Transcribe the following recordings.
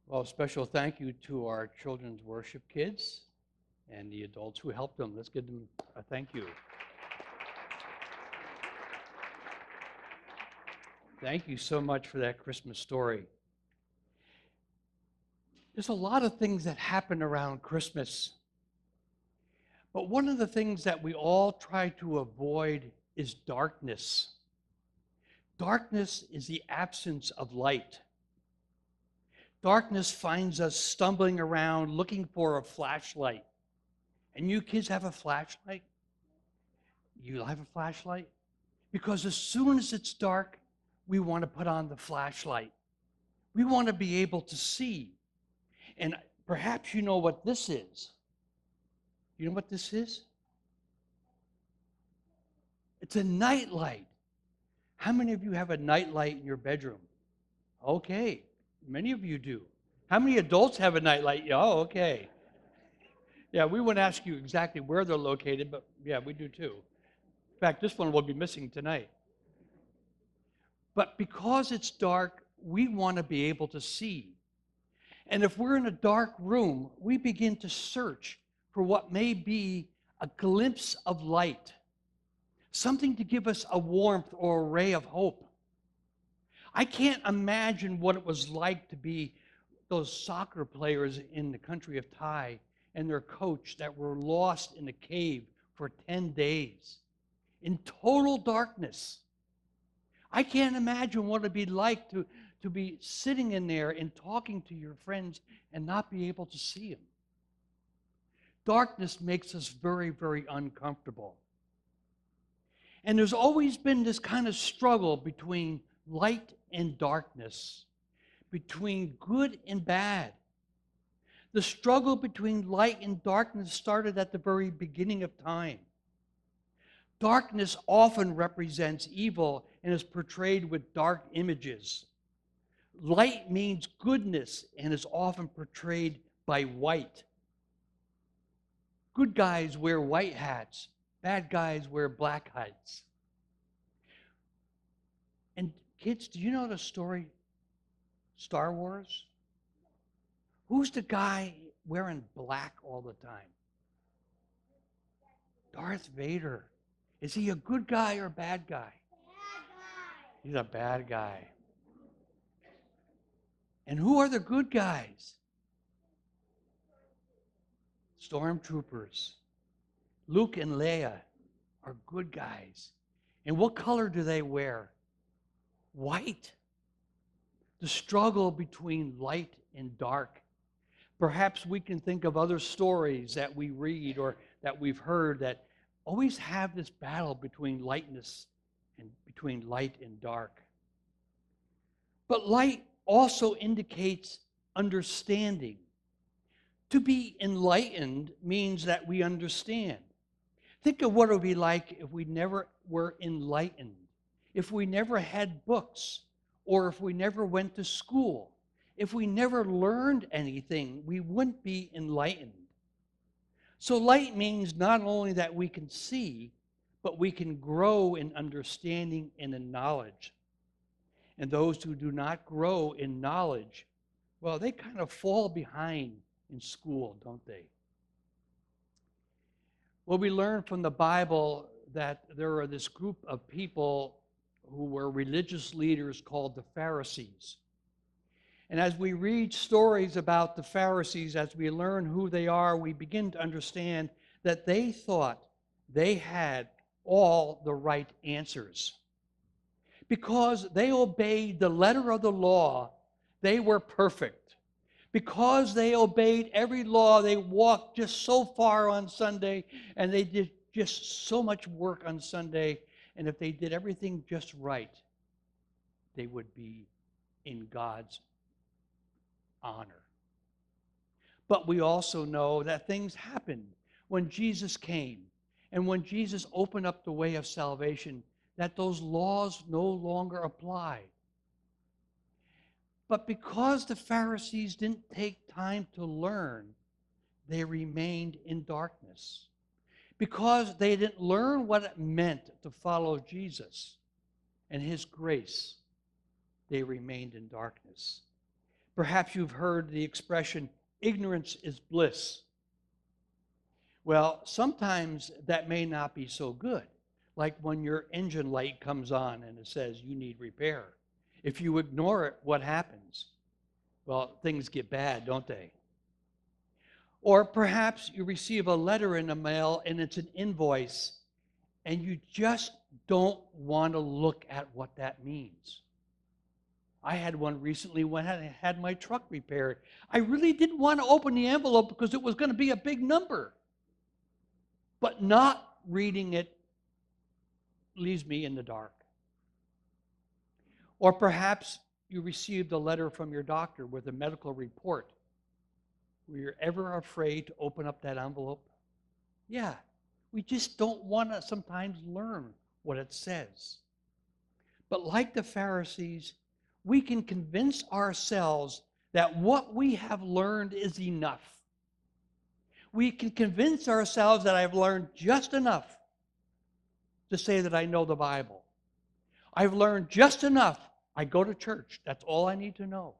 Well, special thank you to our children's worship kids and the adults who helped them. Let's give them a thank you. Thank you so much for that Christmas story. There's a lot of things that happen around Christmas, but one of the things that we all try to avoid is darkness. Darkness is the absence of light. Darkness finds us stumbling around looking for a flashlight. And you kids have a flashlight? You have a flashlight? Because as soon as it's dark, we want to put on the flashlight. We want to be able to see. And perhaps you know what this is. You know what this is? It's a nightlight. How many of you have a nightlight in your bedroom? Okay, many of you do. How many adults have a nightlight? Oh, okay. Yeah, we wouldn't ask you exactly where they're located, but yeah, we do too. In fact, this one will be missing tonight. But because it's dark, we want to be able to see. And if we're in a dark room, we begin to search for what may be a glimpse of light, something to give us a warmth or a ray of hope. I can't imagine what it was like to be those soccer players in the country of Thai and their coach that were lost in a cave for 10 days in total darkness. I can't imagine what it'd be like to be sitting in there and talking to your friends and not be able to see them. Darkness makes us very, very uncomfortable. And there's always been this kind of struggle between light and darkness, between good and bad. The struggle between light and darkness started at the very beginning of time. Darkness often represents evil and is portrayed with dark images. Light means goodness and is often portrayed by white. Good guys wear white hats, bad guys wear black hats. And kids, do you know the story Star Wars? Who's the guy wearing black all the time? Darth Vader. Is he a good guy or a bad guy? He's a bad guy. And who are the good guys? Stormtroopers. Luke and Leia are good guys. And what color do they wear? White. The struggle between light and dark. Perhaps we can think of other stories that we read or that we've heard that always have this battle between lightness and between light and dark. But light also indicates understanding. To be enlightened means that we understand. Think of what it would be like if we never were enlightened, if we never had books, or if we never went to school. If we never learned anything, we wouldn't be enlightened. So light means not only that we can see, but we can grow in understanding and in knowledge. And those who do not grow in knowledge, well, they kind of fall behind in school, don't they? Well, we learn from the Bible that there are this group of people who were religious leaders called the Pharisees. And as we read stories about the Pharisees, as we learn who they are, we begin to understand that they thought they had all the right answers. Because they obeyed the letter of the law, they were perfect. Because they obeyed every law, they walked just so far on Sunday, and they did just so much work on Sunday. And if they did everything just right, they would be in God's honor. But we also know that things happened when Jesus came and when Jesus opened up the way of salvation, that those laws no longer apply. But because the Pharisees didn't take time to learn, they remained in darkness. Because they didn't learn what it meant to follow Jesus and his grace, they remained in darkness. Perhaps you've heard the expression, ignorance is bliss. Well, sometimes that may not be so good, like when your engine light comes on and it says you need repair. If you ignore it, what happens? Well, things get bad, don't they? Or perhaps you receive a letter in the mail and it's an invoice and you just don't want to look at what that means. I had one recently when I had my truck repaired. I really didn't want to open the envelope because it was going to be a big number. But not reading it leaves me in the dark. Or perhaps you received a letter from your doctor with a medical report. Were you ever afraid to open up that envelope? Yeah, we just don't want to sometimes learn what it says. But like the Pharisees, we can convince ourselves that what we have learned is enough. We can convince ourselves that I've learned just enough to say that I know the Bible. I've learned just enough. I go to church. That's all I need to know.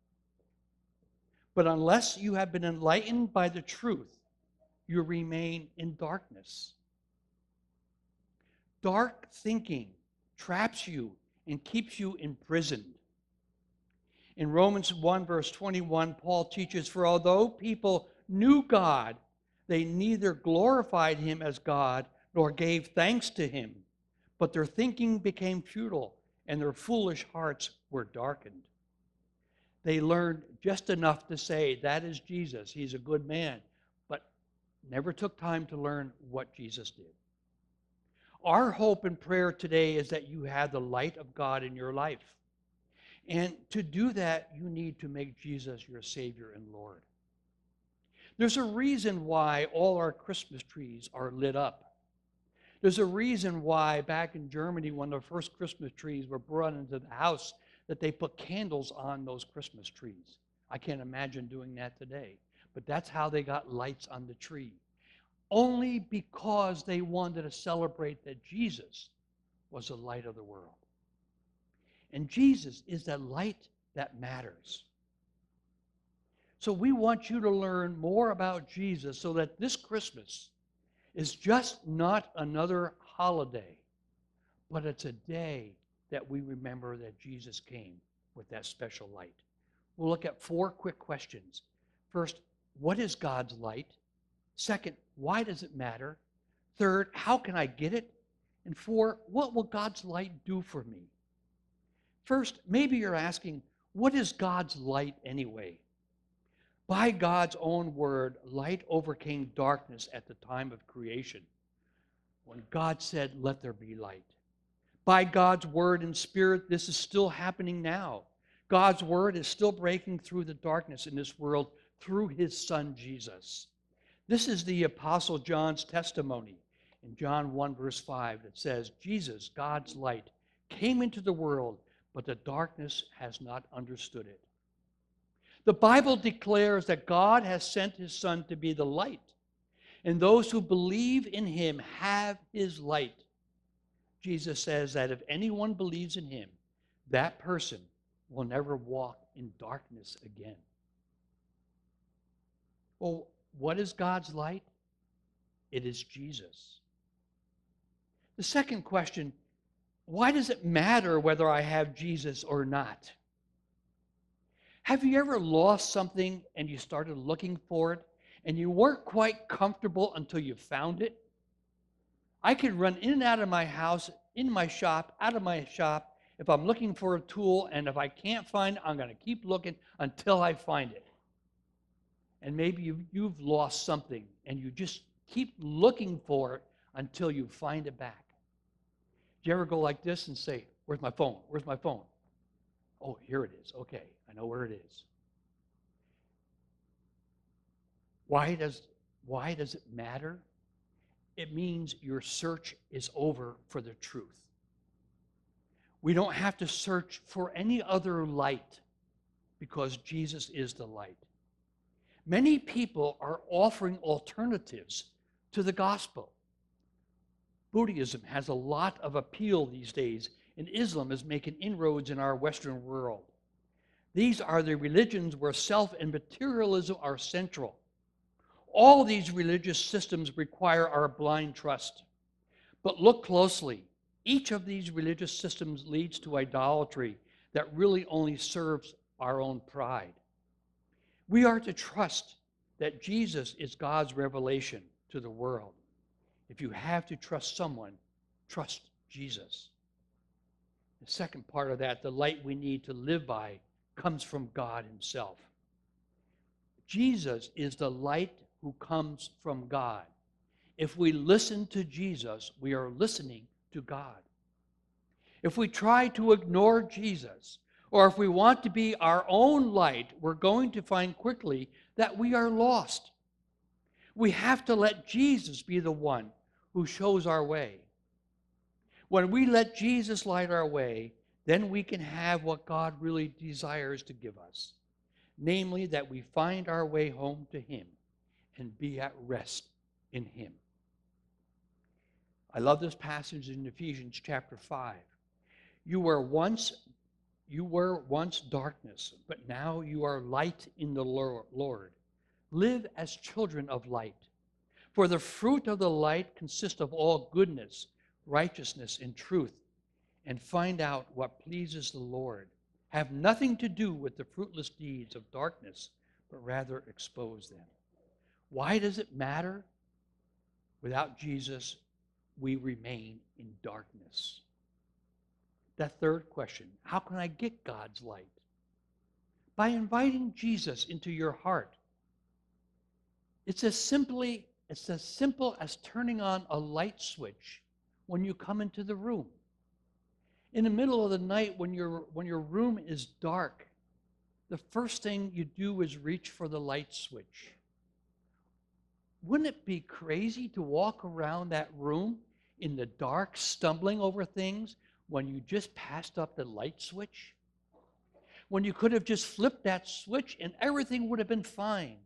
But unless you have been enlightened by the truth, you remain in darkness. Dark thinking traps you and keeps you imprisoned. In Romans 1, verse 21, Paul teaches, "For although people knew God, they neither glorified him as God nor gave thanks to him, but their thinking became futile, and their foolish hearts were darkened." They learned just enough to say, that is Jesus, he's a good man, but never took time to learn what Jesus did. Our hope and prayer today is that you have the light of God in your life. And to do that, you need to make Jesus your Savior and Lord. There's a reason why all our Christmas trees are lit up. There's a reason why back in Germany, when the first Christmas trees were brought into the house, that they put candles on those Christmas trees. I can't imagine doing that today. But that's how they got lights on the tree. Only because they wanted to celebrate that Jesus was the light of the world. And Jesus is that light that matters. So we want you to learn more about Jesus so that this Christmas is just not another holiday, but it's a day that we remember that Jesus came with that special light. We'll look at 4 quick questions. First, what is God's light? Second, why does it matter? Third, how can I get it? And 4, what will God's light do for me? First, maybe you're asking, what is God's light anyway? By God's own word, light overcame darkness at the time of creation, when God said, let there be light. By God's word and spirit, this is still happening now. God's word is still breaking through the darkness in this world through his Son, Jesus. This is the Apostle John's testimony in John 1, verse 5, that says, Jesus, God's light, came into the world, but the darkness has not understood it. The Bible declares that God has sent his Son to be the light, and those who believe in him have his light. Jesus says that if anyone believes in him, that person will never walk in darkness again. Well, what is God's light? It is Jesus. The second question, why does it matter whether I have Jesus or not? Have you ever lost something and you started looking for it and you weren't quite comfortable until you found it? I could run in and out of my house, in my shop, out of my shop, if I'm looking for a tool, and if I can't find it, I'm going to keep looking until I find it. And maybe you've lost something, and you just keep looking for it until you find it back. Do you ever go like this and say, where's my phone? Where's my phone? Oh, here it is. Okay, I know where it is. Why does it matter? It means your search is over for the truth. We don't have to search for any other light because Jesus is the light. Many people are offering alternatives to the gospel. Buddhism has a lot of appeal these days, and Islam is making inroads in our Western world. These are the religions where self and materialism are central. All these religious systems require our blind trust. But look closely. Each of these religious systems leads to idolatry that really only serves our own pride. We are to trust that Jesus is God's revelation to the world. If you have to trust someone, trust Jesus. The second part of that, the light we need to live by, comes from God himself. Jesus is the light who comes from God. If we listen to Jesus, we are listening to God. If we try to ignore Jesus, or if we want to be our own light, we're going to find quickly that we are lost. We have to let Jesus be the one who shows our way. When we let Jesus light our way, then we can have what God really desires to give us, namely that we find our way home to him and be at rest in him. I love this passage in Ephesians chapter 5. You were once darkness, but now you are light in the Lord. Live as children of light. For the fruit of the light consists of all goodness, righteousness, and truth. And find out what pleases the Lord. Have nothing to do with the fruitless deeds of darkness, but rather expose them. Why does it matter? Without Jesus, we remain in darkness. That third question, how can I get God's light? By inviting Jesus into your heart. It's as simple as turning on a light switch when you come into the room. In the middle of the night when your room is dark, the first thing you do is reach for the light switch. Wouldn't it be crazy to walk around that room in the dark, stumbling over things when you just passed up the light switch? When you could have just flipped that switch and everything would have been fine.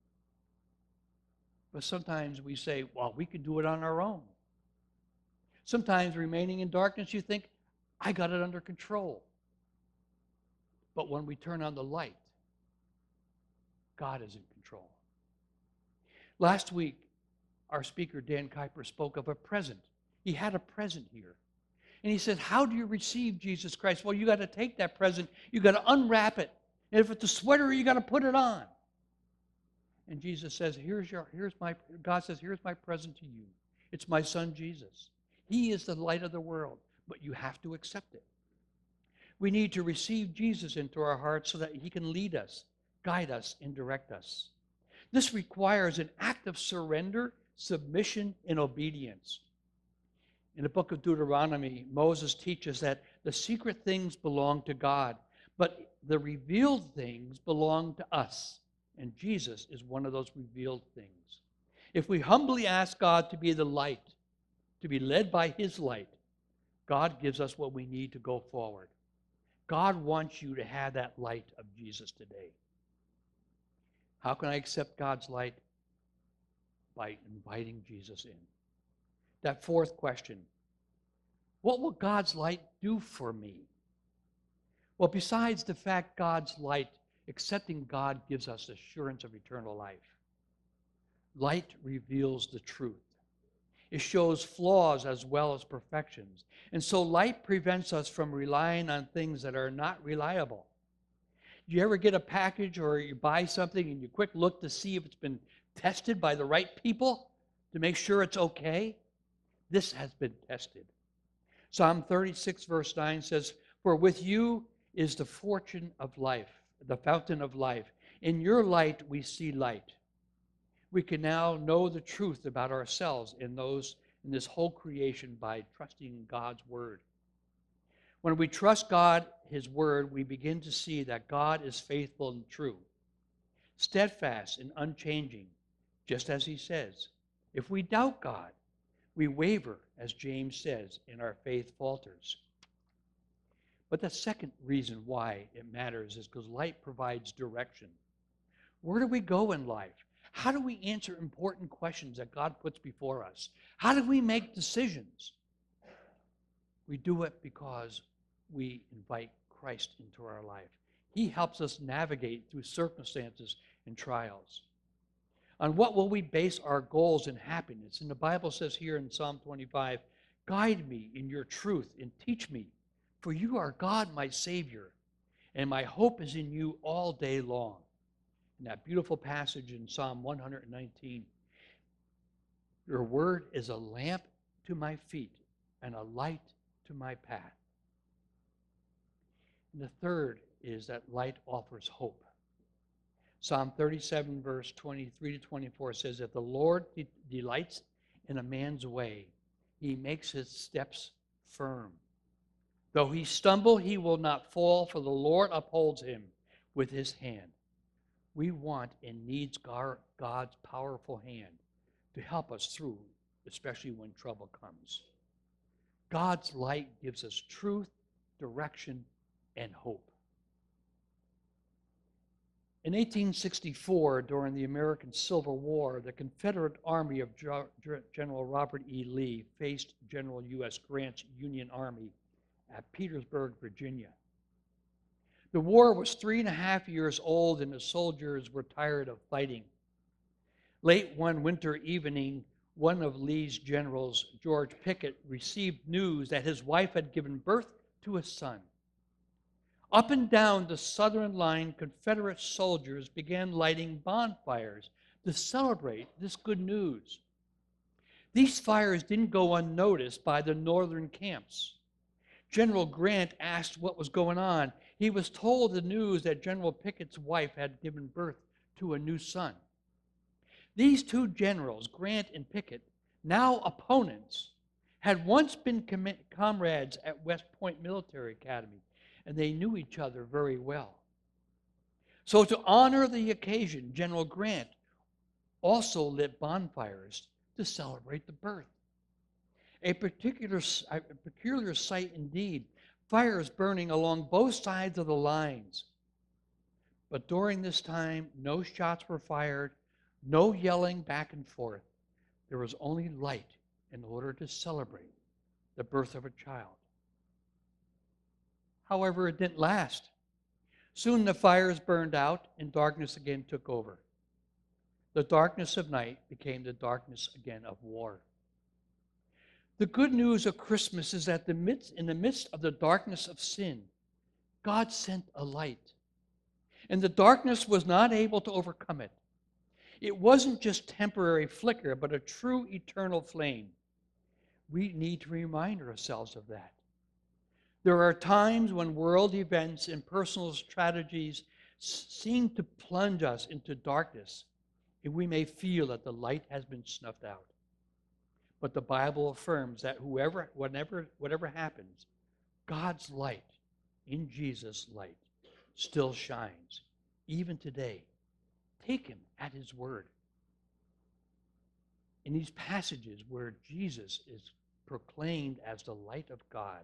But sometimes we say, well, we can do it on our own. Sometimes remaining in darkness, you think, I got it under control. But when we turn on the light, God is in control. Last week, our speaker, Dan Kuyper, spoke of a present. He had a present here. And he said, how do you receive Jesus Christ? Well, you got to take that present. You got to unwrap it. And if it's a sweater, you got to put it on. And Jesus says, God says, here's my present to you. It's my son, Jesus. He is the light of the world, but you have to accept it. We need to receive Jesus into our hearts so that he can lead us, guide us, and direct us. This requires an act of surrender, submission, and obedience. In the book of Deuteronomy, Moses teaches that the secret things belong to God, but the revealed things belong to us. And Jesus is one of those revealed things. If we humbly ask God to be the light, to be led by his light, God gives us what we need to go forward. God wants you to have that light of Jesus today. How can I accept God's light? By inviting Jesus in. That fourth question, what will God's light do for me? Well, besides the fact God's light, accepting God gives us assurance of eternal life. Light reveals the truth. It shows flaws as well as perfections. And so light prevents us from relying on things that are not reliable. Do you ever get a package or you buy something and you quick look to see if it's been tested by the right people to make sure it's okay? This has been tested. Psalm 36 verse 9 says, for with you is the fortune of life, the fountain of life. In your light we see light. We can now know the truth about ourselves in this whole creation by trusting in God's word. When we trust God, his word, we begin to see that God is faithful and true, steadfast and unchanging, just as he says. If we doubt God, we waver, as James says, and our faith falters. But the second reason why it matters is because light provides direction. Where do we go in life? How do we answer important questions that God puts before us? How do we make decisions? We do it because we invite Christ into our life. He helps us navigate through circumstances and trials. On what will we base our goals and happiness? And the Bible says here in Psalm 25, guide me in your truth and teach me, for you are God, my Savior, and my hope is in you all day long. In that beautiful passage in Psalm 119, your word is a lamp to my feet and a light to my path. And the third is that light offers hope. Psalm 37, verse 23 to 24 says, if the Lord delights in a man's way, he makes his steps firm. Though he stumble, he will not fall, for the Lord upholds him with his hand. We want and needs God's powerful hand to help us through, especially when trouble comes. God's light gives us truth, direction, and hope. In 1864, during the American Civil War, the Confederate Army of General Robert E. Lee faced General U.S. Grant's Union Army at Petersburg, Virginia. The war was 3.5 years old, and the soldiers were tired of fighting. Late one winter evening, one of Lee's generals, George Pickett, received news that his wife had given birth to a son. Up and down the southern line, Confederate soldiers began lighting bonfires to celebrate this good news. These fires didn't go unnoticed by the northern camps. General Grant asked what was going on. He was told the news that General Pickett's wife had given birth to a new son. These two generals, Grant and Pickett, now opponents, had once been comrades at West Point Military Academy, and they knew each other very well. So to honor the occasion, General Grant also lit bonfires to celebrate the birth. A peculiar sight indeed, fires burning along both sides of the lines. But during this time, no shots were fired, no yelling back and forth. There was only light in order to celebrate the birth of a child. However, it didn't last. Soon the fires burned out and darkness again took over. The darkness of night became the darkness again of war. The good news of Christmas is that in the midst of the darkness of sin, God sent a light. And the darkness was not able to overcome it. It wasn't just temporary flicker, but a true eternal flame. We need to remind ourselves of that. There are times when world events and personal tragedies seem to plunge us into darkness, and we may feel that the light has been snuffed out. But the Bible affirms that whatever happens, God's light, in Jesus' light, still shines, even today. Take him at his word. In these passages where Jesus is proclaimed as the light of God,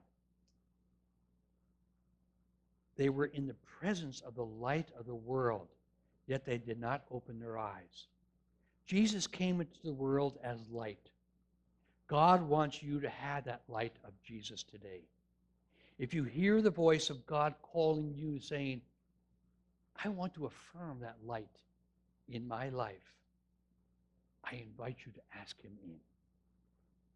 they were in the presence of the light of the world, yet they did not open their eyes. Jesus came into the world as light. God wants you to have that light of Jesus today. If you hear the voice of God calling you, saying, I want to affirm that light in my life, I invite you to ask him in.